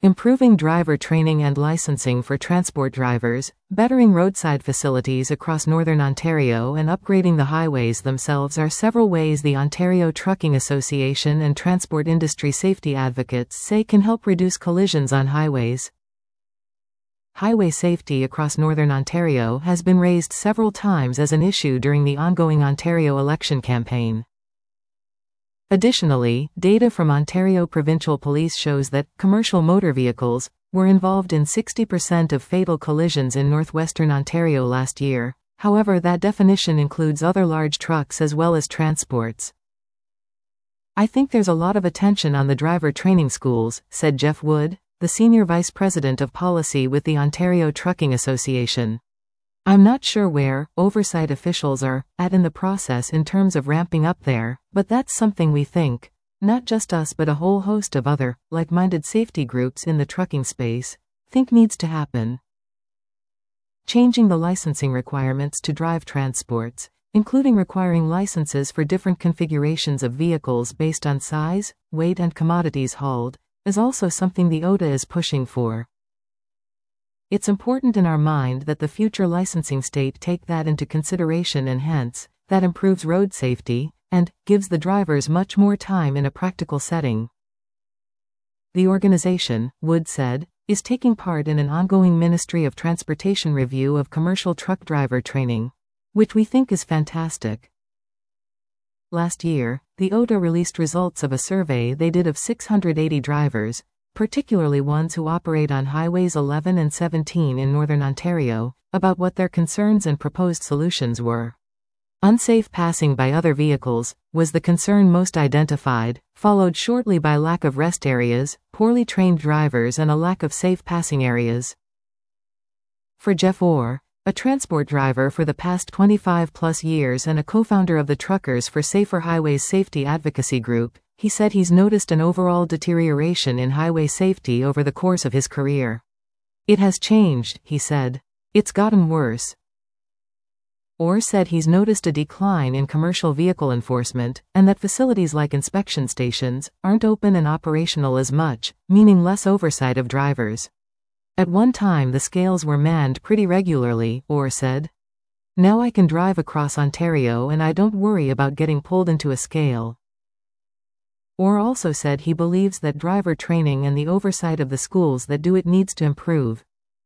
improving driver training and licensing for transport drivers, bettering roadside facilities across Northern Ontario and upgrading the highways themselves are several ways the Ontario Trucking Association and transport industry safety advocates say can help reduce collisions on highways. Highway safety across Northern Ontario has been raised several times as an issue during the ongoing Ontario election campaign. Additionally, data from Ontario Provincial Police shows that commercial motor vehicles were involved in 60% of fatal collisions in northwestern Ontario last year. However, that definition includes other large trucks as well as transports. "I think there's a lot of attention on the driver training schools," said Jeff Wood, the Senior Vice President of Policy with the Ontario Trucking Association. "I'm not sure where oversight officials are at in the process in terms of ramping up there, but that's something we think, not just us but a whole host of other, like-minded safety groups in the trucking space, think needs to happen." Changing the licensing requirements to drive transports, including requiring licenses for different configurations of vehicles based on size, weight and commodities hauled, is also something the OTA is pushing for. "It's important in our mind that the future licensing state take that into consideration and hence, that improves road safety, and gives the drivers much more time in a practical setting." The organization, Wood said, is taking part in an ongoing Ministry of Transportation review of commercial truck driver training, which we think is fantastic. Last year, the OTA released results of a survey they did of 680 drivers, particularly ones who operate on Highways 11 and 17 in Northern Ontario, about what their concerns and proposed solutions were. Unsafe passing by other vehicles was the concern most identified, followed shortly by lack of rest areas, poorly trained drivers and a lack of safe passing areas. For Jeff Orr, a transport driver for the past 25-plus years and a co-founder of the Truckers for Safer Highways Safety Advocacy Group, he said he's noticed an overall deterioration in highway safety over the course of his career. "It has changed," he said. "It's gotten worse." Orr said he's noticed a decline in commercial vehicle enforcement, and that facilities like inspection stations aren't open and operational as much, meaning less oversight of drivers. "At one time the scales were manned pretty regularly," Orr said. "Now I can drive across Ontario and I don't worry about getting pulled into a scale." Orr also said he believes that driver training and the oversight of the schools that do it needs to improve.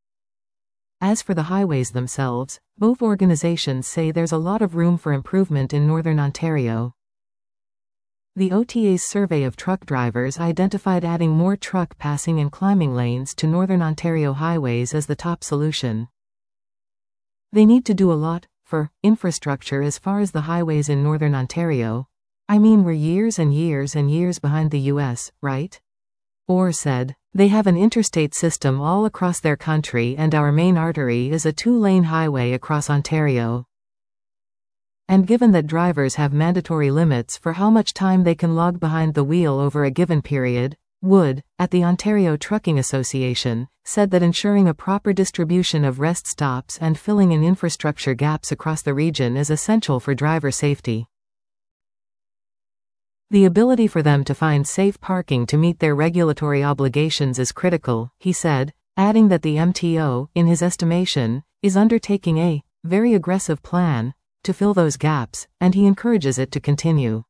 As for the highways themselves, both organizations say there's a lot of room for improvement in Northern Ontario. The OTA's survey of truck drivers identified adding more truck passing and climbing lanes to Northern Ontario highways as the top solution. They need to do a lot for infrastructure as far as the highways in Northern Ontario. "I mean, we're years and years and years behind the US, right?" Orr said. "They have an interstate system all across their country and our main artery is a 2-lane highway across Ontario. And given that drivers have mandatory limits for how much time they can log behind the wheel over a given period," Wood, at the Ontario Trucking Association, said that ensuring a proper distribution of rest stops and filling in infrastructure gaps across the region is essential for driver safety. "The ability for them to find safe parking to meet their regulatory obligations is critical," he said, adding that the MTO, in his estimation, is undertaking a very aggressive plan to fill those gaps, and he encourages it to continue.